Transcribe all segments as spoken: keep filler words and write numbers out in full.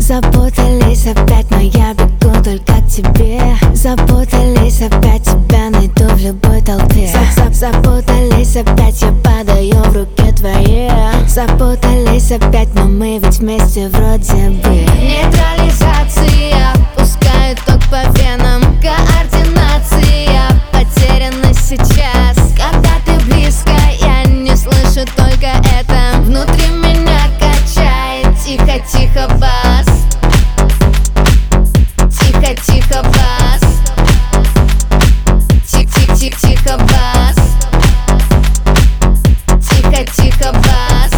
Запутались опять, но я бегу только к тебе. Запутались опять, тебя найду в любой толпе. Запутались опять, я падаю в руки твои. Запутались опять, но мы ведь вместе вроде бы. Нейтрализация, пускаю ток по венам. Координация, потерянность сейчас. Когда ты близко, я не слышу только это. Внутри меня качает тихо-тихо бас. Тихо-тихо бас. Тихо-тихо-тихо бас. Тихо-тихо бас.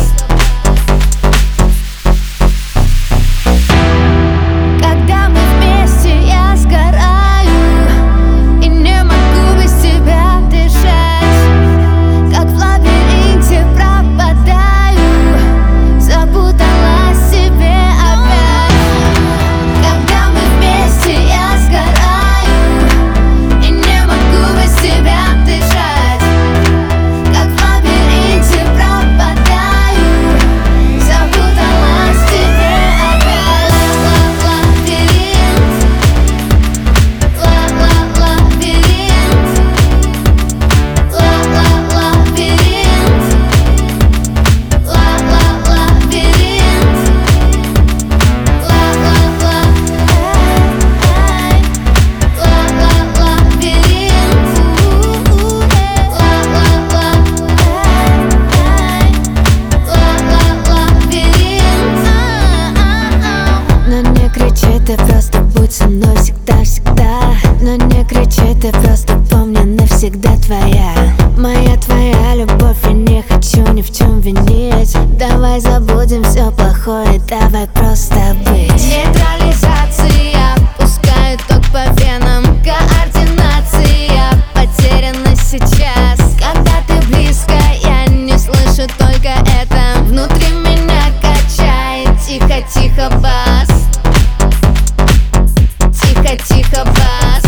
Когда мы вместе, я сгораю и не могу без тебя дышать. Как в лабиринте пропадаю, запуталась в тебе опять. Когда мы вместе, я сгораю и не могу без тебя дышать. Как в лабиринте пропадаю, запуталась в тебе опять. Лабиринт, ла-ла-лабиринт, ла-ла-лабиринт, ла-ла-лабиринт, ла-ла-ла, но не кричи, ты просто будь со мной всегда-всегда. Но не кричи, ты просто помни, навсегда твоя. Моя твоя любовь, я не хочу ни в чем винить. Давай забудем все плохое, давай просто быть. Нейтрализация, пускаю ток по венам. Координация, потерянность сейчас. Когда ты близко, я не слышу только это. Внутри меня качает тихо-тихо бас. Тихо-тихо бас.